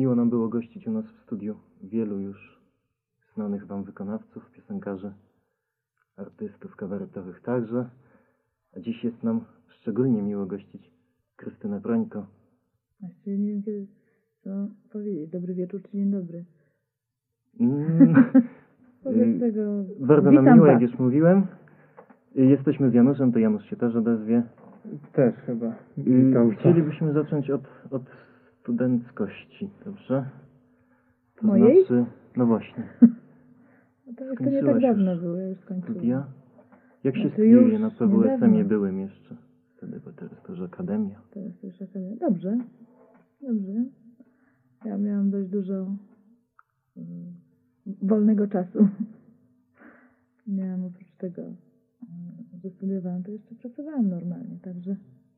Miło nam było gościć u nas w studiu wielu już znanych wam wykonawców, piosenkarzy, artystów kabaretowych także. A dziś jest nam szczególnie miło gościć Krystynę Brońko. Właściwie nie wiem, kiedy co powiedzieć. Dobry wieczór czy dzień dobry? Wobec tego Bardzo nam miło, jak już mówiłem. Jesteśmy z Januszem, to Janusz się też odezwie. Też chyba. Chcielibyśmy zacząć od studenckości, dobrze? To Mojej? znaczy, no właśnie. No to jeszcze nie tak dawno było, ja już skończyłem. Studia? Jak się Znaczy studiuje? już Na PWSM-ie niedawno. byłem jeszcze wtedy, bo teraz to już akademia. Teraz to już akademia. Dobrze. Ja miałam dość dużo wolnego czasu. Miałam oprócz tego, że studiowałam, to jeszcze pracowałam normalnie, także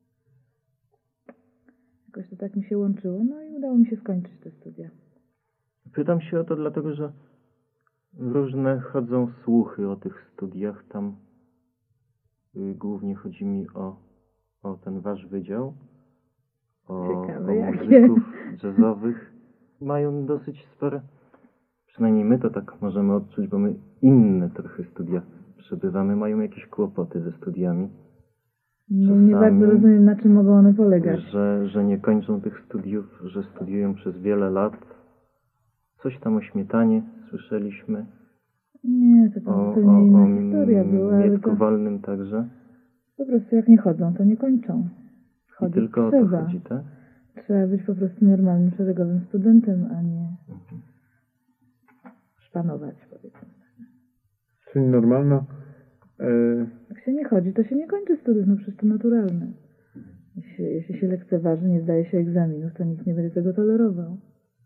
jakoś to tak mi się łączyło, no i udało mi się skończyć te studia. Pytam się o to dlatego, że różne chodzą słuchy o tych studiach. Tam głównie chodzi mi o ten wasz wydział, o muzyków jazzowych. Mają dosyć spore, przynajmniej my to tak możemy odczuć, bo my inne trochę studia przebywamy, mają jakieś kłopoty ze studiami. Nie bardzo rozumiem, na czym mogą one polegać. Że nie kończą tych studiów, że studiują przez wiele lat. Coś tam o Śmietanie słyszeliśmy. Nie, to tam zupełnie inna historia była. O Mietku Wolnym także. Po prostu jak nie chodzą, to nie kończą. I tylko trzeba. O to chodzi, tak? Trzeba być po prostu normalnym, szeregowym studentem, a nie szpanować, powiedzmy. Czyli normalno... Jak się nie chodzi, to się nie kończy studiów, no przecież to naturalne. Jeśli się lekceważy, nie zdaje się egzaminów, to nikt nie będzie tego tolerował.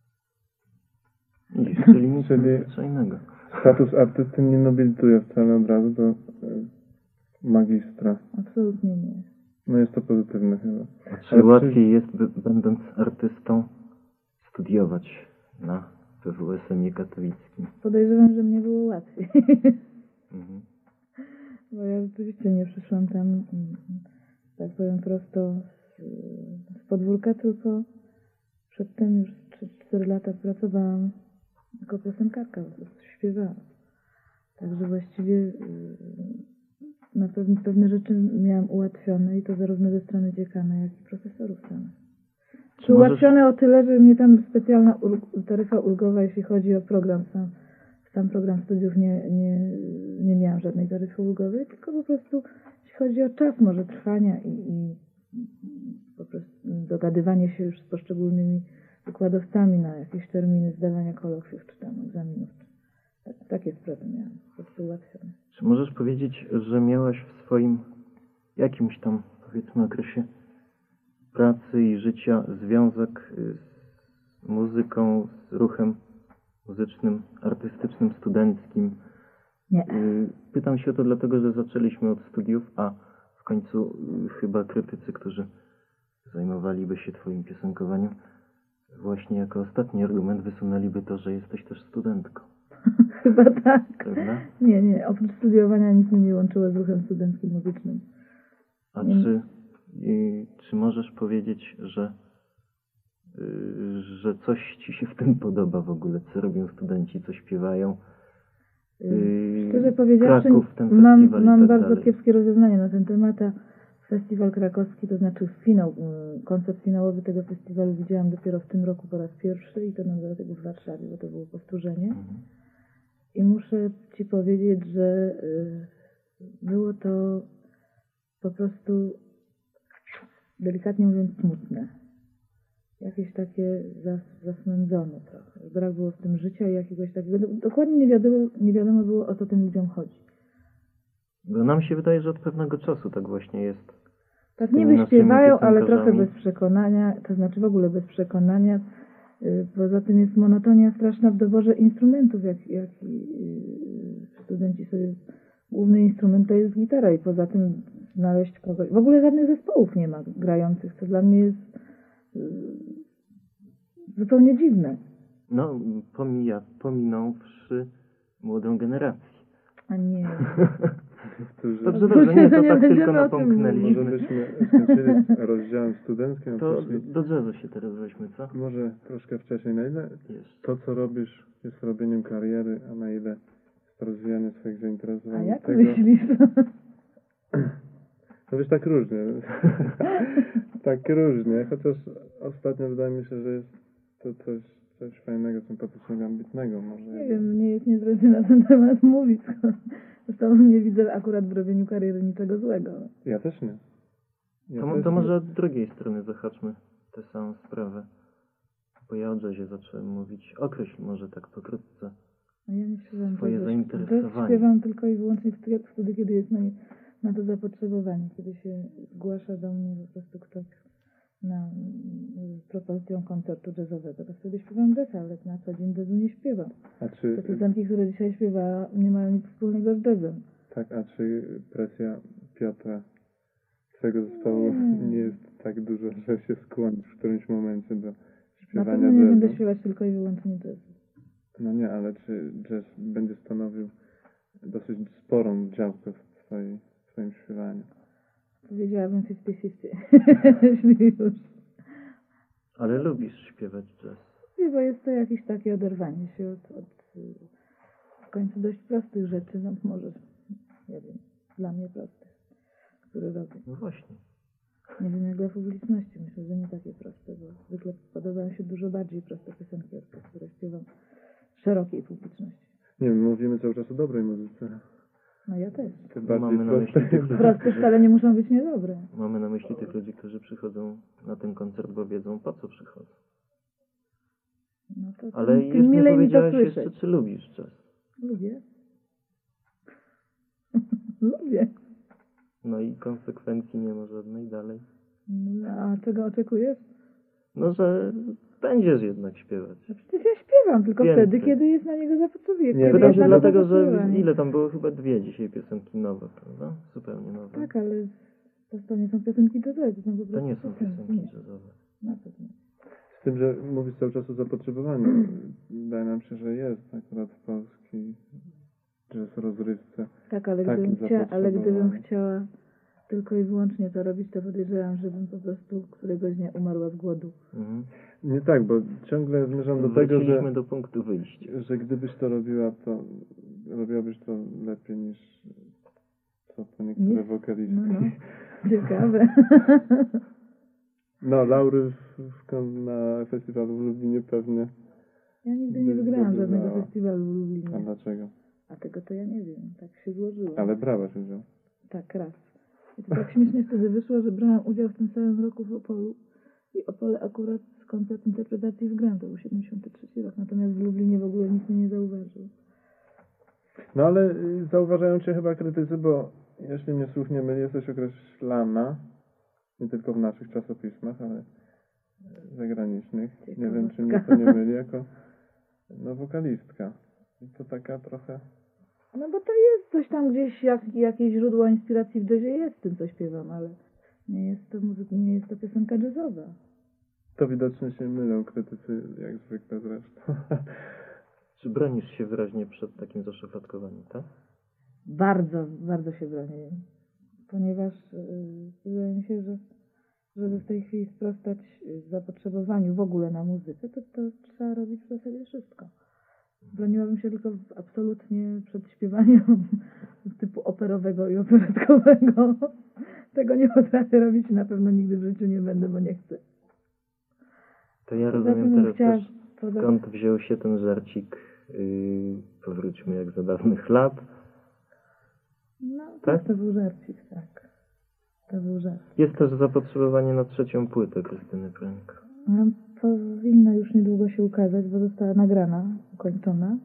Czyli nic co innego. Status artysty nie nobilituje wcale od razu do magistra. Absolutnie nie. No jest to pozytywne chyba. A czy łatwiej jest, będąc artystą, studiować na PWSM-ie katowickim? Podejrzewam, że mnie było łatwiej. Mhm. Bo ja rzeczywiście nie przyszłam tam, tak powiem prosto, z podwórka, tylko przedtem już 3-4 lata pracowałam jako piosenkarka, po prostu śpiewałam. Także właściwie na pewne rzeczy miałam ułatwione i to zarówno ze strony dziekana, jak i profesorów samych. Czy ułatwione o tyle, że mnie tam specjalna taryfa ulgowa, jeśli chodzi o program sam program studiów nie miałam żadnej taryfy ulgowej, tylko po prostu jeśli chodzi o czas może trwania i po prostu dogadywanie się już z poszczególnymi wykładowcami na jakieś terminy zdawania kolokwiów czy tam egzaminów. Takie sprawy miałam po prostu ułatwione. Czy możesz powiedzieć, że miałaś w swoim jakimś tam, powiedzmy, okresie pracy i życia związek z muzyką, z ruchem muzycznym, artystycznym, studenckim? Nie. Pytam się o to dlatego, że zaczęliśmy od studiów, a w końcu chyba krytycy, którzy zajmowaliby się twoim piosenkowaniem, właśnie jako ostatni argument wysunęliby to, że jesteś też studentką. Chyba tak. Prawda? Nie. Oprócz studiowania nic mnie nie łączyło z ruchem studenckim muzycznym. A czy możesz powiedzieć, że coś ci się w tym podoba w ogóle? Co robią studenci, co śpiewają? Szczerze powiedziawszy, mam bardzo kiepskie rozeznanie na ten temat, a festiwal krakowski, to znaczy koncert finałowy tego festiwalu widziałam dopiero w tym roku po raz pierwszy i to nawet w Warszawie, bo to było powtórzenie. I muszę ci powiedzieć, że było to po prostu, delikatnie mówiąc, smutne. Jakieś takie zasmędzone trochę. Brak było w tym życia i jakiegoś takiego... Dokładnie nie wiadomo było, o co tym ludziom chodzi. Bo nam się wydaje, że od pewnego czasu tak właśnie jest. Tak niby śpiewają, ale trochę bez przekonania, to znaczy w ogóle bez przekonania. Poza tym jest monotonia straszna w doborze instrumentów, jak studenci sobie... Główny instrument to jest gitara i poza tym znaleźć kogoś... W ogóle żadnych zespołów nie ma grających, co dla mnie jest zupełnie dziwne. No, pominąwszy młodą generację. A nie. którzy... Dobrze, nie, to tak Nie tylko będziemy o tym Może napomknęliśmy. byśmy skończyli z rozdziałem studenckim, a To poszli do jazzu się teraz weźmy, co? może troszkę wcześniej. Na ile Jest. to, co robisz, jest robieniem kariery, a na ile jest rozwijanie swoich A zainteresowań? jak Tego... myślisz? No wiesz, tak różnie. Tak różnie, chociaż ostatnio wydaje mi się, że jest to coś fajnego, sympatycznego, ambitnego może. Nie wiem, mnie jest niezręcznie na ten temat mówić. Zresztą nie widzę akurat w robieniu kariery niczego złego. Ja też nie. Ja To, też to nie. może od drugiej strony zahaczmy tę samą sprawę. Bo ja o jazzie zacząłem mówić. Określ może tak pokrótce. A ja nie śpiewam Swoje czegoś. zainteresowanie. Jazz śpiewam tylko i wyłącznie wtedy, kiedy jest na to zapotrzebowanie. Kiedy się zgłasza do mnie po prostu ktoś z propozycją koncertu jazzowego. To wtedy śpiewam jazz, ale na co dzień jazzu nie śpiewam. A Te czy, piosenki, które dzisiaj śpiewa, nie mają nic wspólnego z jazzem. tak, a czy presja Piotra, twojego zespołu, nie jest tak duża, że się skłonić w którymś momencie do Na śpiewania pewno nie będę jazzu? śpiewać tylko i wyłącznie jazz. No nie, ale czy jazz będzie stanowił dosyć sporą działkę w twoim śpiewaniu? Powiedziałabym 50-50. Jeśli już. Ale lubisz śpiewać jazz. Nie, bo jest to jakieś takie oderwanie się od w końcu dość prostych rzeczy, no może, nie wiem, dla mnie prostych, które robię. No właśnie. Nie wiem jak dla publiczności, myślę, że nie takie proste, bo zwykle podobają się dużo bardziej proste piosenki od tych, które śpiewam szerokiej publiczności. Nie wiem, mówimy cały czas o dobrej muzyce. No ja też. Tym bardziej Mamy na myśli prostej. tych ludzi, Proste wcale nie muszą być niedobre. Mamy na myśli tych ludzi, którzy przychodzą na ten koncert, bo wiedzą, po co przychodzą. No to Ale tym jeszcze nie milej mi to powiedziałeś słyszeć. jeszcze, czy lubisz jazz. Lubię. Lubię. No i konsekwencji nie ma żadnej dalej. No, a czego oczekujesz? No, że będziesz jednak śpiewać. No przecież ja śpiewam, tylko Więcej. wtedy, kiedy jest na niego zapotrzebowanie. Nie, Kiedy Pytam jest się na to dlatego, że zapotrzebowanie. ile tam było? Chyba 2 dzisiaj piosenki nowe, prawda? Zupełnie nowe. Tak, ale to nie są piosenki jazzowe, to są po To prostu nie są piosenki Nie, jazzowe. na pewno. Z tym, że mówisz cały czas o zapotrzebowaniu. Wydaje nam się, że jest akurat w polskiej jazz rozrywce. Tak, ale Takim ale gdybym zapotrzebowaniem. chciała tylko i wyłącznie to robić, to podejrzewam, żebym po prostu któregoś dnia umarła z głodu. Mhm. Nie tak, bo ciągle zmierzam do tego, Wróciliśmy że, do punktu wyjścia. że gdybyś to robiła, to robiłabyś to lepiej niż co niektóre Nie? wokalistki. No. Ciekawe. No, laury na festiwalu w Lublinie pewnie. Ja nigdy nie wygrałam żadnego Zdobywała. festiwalu w A Lublinie. dlaczego? A tego to ja nie wiem. Tak się złożyło. Ale brałaś udział. Tak, raz. I to tak śmiesznie wtedy wyszło, że brałam udział w tym samym roku w Opolu. I Opole akurat koncert interpretacji wygrałam. To był 73 rok. Natomiast w Lublinie w ogóle nikt mnie nie zauważył. No ale zauważają cię chyba krytycy, bo jeśli mnie słuch nie myli, jesteś określana nie tylko w naszych czasopismach, ale zagranicznych. Nie wiem, czy mnie to nie myli, jako wokalistka. I to taka trochę... No bo to jest coś tam gdzieś, jakieś źródło inspiracji w jazzie jest w tym, co śpiewam, ale nie jest to piosenka jazzowa. To widocznie się mylą krytycy, jak zwykle zresztą. Czy bronisz się wyraźnie przed takim zaszufladkowaniem, tak? Bardzo, bardzo się bronię. Ponieważ wydaje mi się, że żeby w tej chwili sprostać zapotrzebowaniu w ogóle na muzykę, to trzeba robić w zasadzie wszystko. Broniłabym się tylko absolutnie przed śpiewaniem typu operowego i operetkowego. Tego nie potrafię robić i na pewno nigdy w życiu nie będę, bo nie chcę. To ja Poza rozumiem tym teraz chciałam- też, poza- skąd wziął się ten żarcik, powróćmy jak za dawnych lat. No, Tak? to był żarcik, tak. To był żart. Jest też zapotrzebowanie na 3. płytę Krystyny Prońko. No, powinna już niedługo się ukazać, bo została nagrana, ukończona.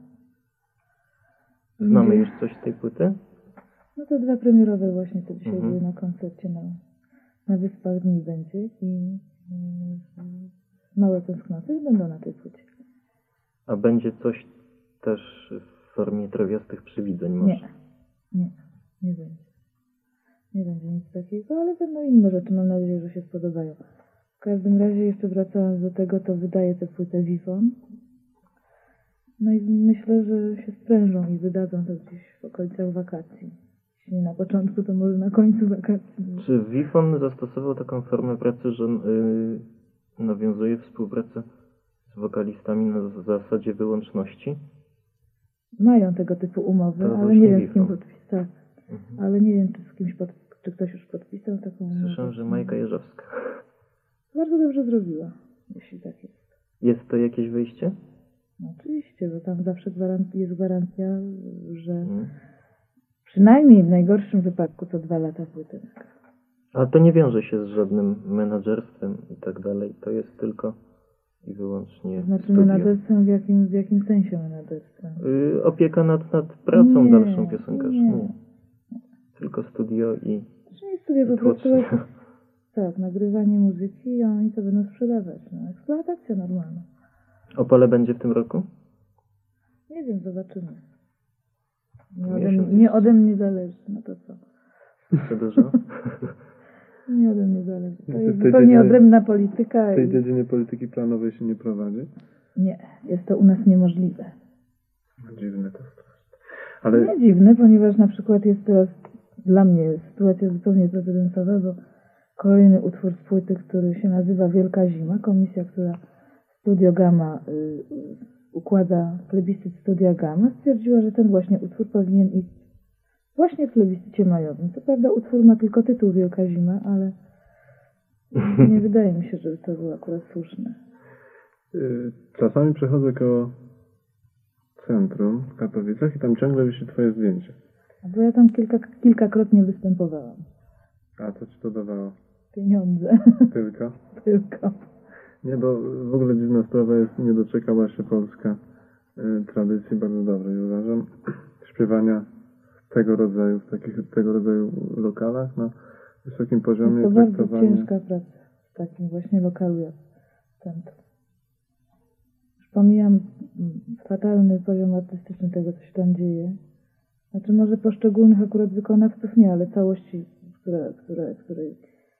Znamy Będzie- już coś z tej płyty? No to 2 premierowe właśnie, co dzisiaj Mhm. były na koncercie na Wyspach Dni będzie i Małe Tęsknoty będą na tej płycie. A będzie coś też w formie trawiastych przywidzeń może? Nie będzie. Nie będzie nic takiego, ale będą inne rzeczy, mam nadzieję, że się spodobają. W każdym razie jeszcze wracając do tego, to wydaję tę płytę Wifon. No i myślę, że się sprężą i wydadzą to gdzieś w okolicach wakacji. Jeśli nie na początku, to może na końcu wakacji. Czy WIFON zastosował taką formę pracy, że nawiązuje współpracę z wokalistami na zasadzie wyłączności? Mają tego typu umowy, To ale właśnie nie wiem z kim WIFON. podpisał. Ale nie wiem, czy z kimś czy ktoś już podpisał taką umowę. Słyszałem, że Majka Jeżowska. Bardzo dobrze zrobiła, jeśli tak jest. Jest to jakieś wyjście? No oczywiście, bo tam zawsze jest gwarancja, że Mm. przynajmniej w najgorszym wypadku co 2 lata płytę. Ale to nie wiąże się z żadnym menadżerstwem i tak dalej. To jest tylko i wyłącznie Znaczy studio. menadżerstwem w jakim sensie menadżerstwem? Opieka nad pracą Nie, dalszą piosenkarzy. nie. Nie. Tylko studio i Znaczy nie studia po prostu tłoczenie. jakieś, tak, nagrywanie muzyki i oni to będą sprzedawać. No, eksploatacja normalna. Opole będzie w tym roku? Nie wiem, zobaczymy. Miesiąc Nie jeszcze. ode mnie zależy, no to co? Jeszcze dużo? Nie ode mnie zależy. To Znaczy, jest w tej zupełnie dziedzinie- odrębna polityka. W tej I... dziedzinie polityki planowej się nie prowadzi. Nie, jest to u nas niemożliwe. Dziwne to strasznie. Ale Nie dziwne, ponieważ na przykład jest teraz dla mnie sytuacja zupełnie precedensowa, bo kolejny utwór z płyty, który się nazywa Wielka Zima, komisja, która Studio Gamma układa plebiscyt Studia Gamma, stwierdziła, że ten właśnie utwór powinien iść właśnie w plebiscycie majowym. Co prawda utwór ma tylko tytuł Wielka Zima, ale nie wydaje mi się, żeby to było akurat słuszne. czasami przechodzę koło centrum w Katowicach i tam ciągle wisi twoje zdjęcie. Bo ja tam kilkakrotnie występowałam. A co ci to dawało? Pieniądze Tylko? tylko. Nie, bo w ogóle dziwna sprawa jest, nie doczekała się Polska tradycji bardzo dobrej, uważam, śpiewania tego rodzaju, w tego rodzaju lokalach na wysokim poziomie. Jest to bardzo traktowanie. ciężka praca w takim właśnie lokalu jak centrum. Już pomijam fatalny poziom artystyczny tego, co się tam dzieje. Znaczy może poszczególnych akurat wykonawców nie, ale całości, której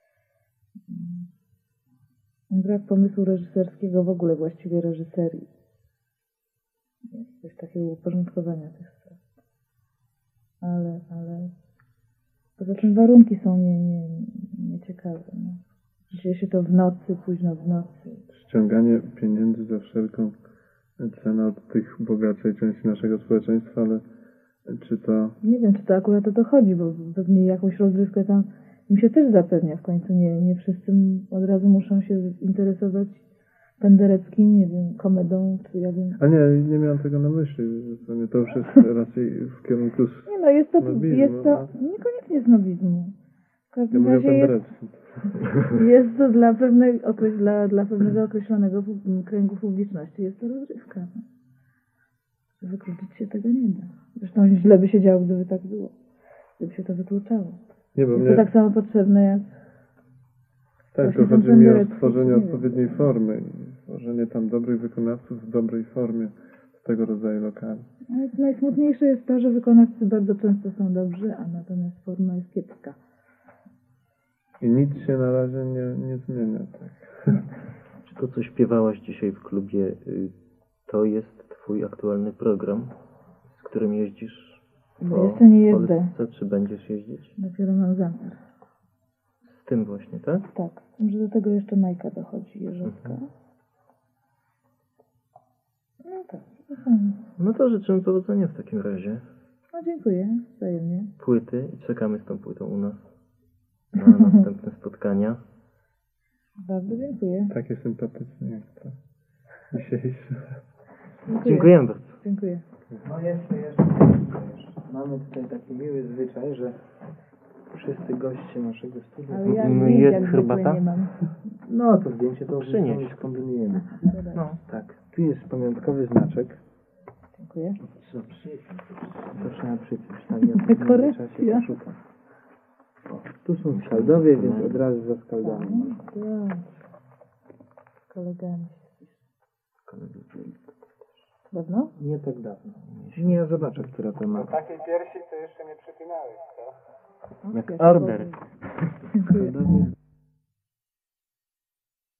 brak pomysłu reżyserskiego, w ogóle właściwie reżyserii. Jest coś takiego uporządkowania tych spraw. Ale poza tym warunki są nieciekawe. No. Dzieje się to w nocy, późno w nocy. Ściąganie pieniędzy za wszelką cenę od tych bogatszej części naszego społeczeństwa, ale czy to... Nie wiem, czy to akurat o to chodzi, bo pewnie jakąś rozrywkę tam im się też zapewnia. W końcu nie wszyscy od razu muszą się interesować Pendereckim, nie wiem, komedą, czy ja wiem. A nie miałem tego na myśli. To już jest raczej w kierunku... Nie no, jest to snobizmu, niekoniecznie snobizmu. W Ja każdym mówię o razie jest, Pendereckim. jest to dla pewnego określonego kręgu publiczności. Jest to rozrywka. Wykluczyć się tego nie da. Zresztą źle by się działo, gdyby tak było. Gdyby się to wykluczało. Nie, bo Jest mnie... to tak samo potrzebne jak... Tak, właśnie to ten chodzi mi o Penderecki, stworzenie nie wiem. odpowiedniej formy. Stworzenie tam dobrych wykonawców w dobrej formie w tego rodzaju lokali. Ale najsmutniejsze jest to, że wykonawcy bardzo często są dobrzy, a natomiast forma jest kiepska. I nic się na razie nie zmienia. Tak. Czy to, co śpiewałaś dzisiaj w klubie, to jest twój aktualny program, z którym jeździsz Bo jeszcze nie jeżdżę. Polsce, czy będziesz jeździć? Dopiero mam zamiar. Z tym właśnie, tak? Tak. Z tym, że do tego jeszcze Majka dochodzi, Jeżowska. No tak, to fajnie. No to życzymy powodzenia w takim razie. No dziękuję, wzajemnie. Płyty i czekamy z tą płytą u nas na następne spotkania. Bardzo dziękuję. Takie sympatyczne jak to dzisiejsze. Dziękujemy bardzo. Dziękuję. No jeszcze. Mamy tutaj taki miły zwyczaj, że wszyscy goście naszego studia... Ale ja No zdjęć jest jak zwykle herbata? nie mam. No to zdjęcie to Przynieś. już skombinujemy. No. Tak, tu jest pamiątkowy znaczek. Dziękuję. To trzeba przypiąć. Tak, ja w Dekoracja. czasie poszukam. O, tu są skaldowie, więc od razu za skaldami. Tak. Z kolegami. Dawno? Nie tak dawno. Nie, zobaczę, która to ma. Takiej piersi to jeszcze nie przypinałeś, co? Jak Jak order. Dziękuję.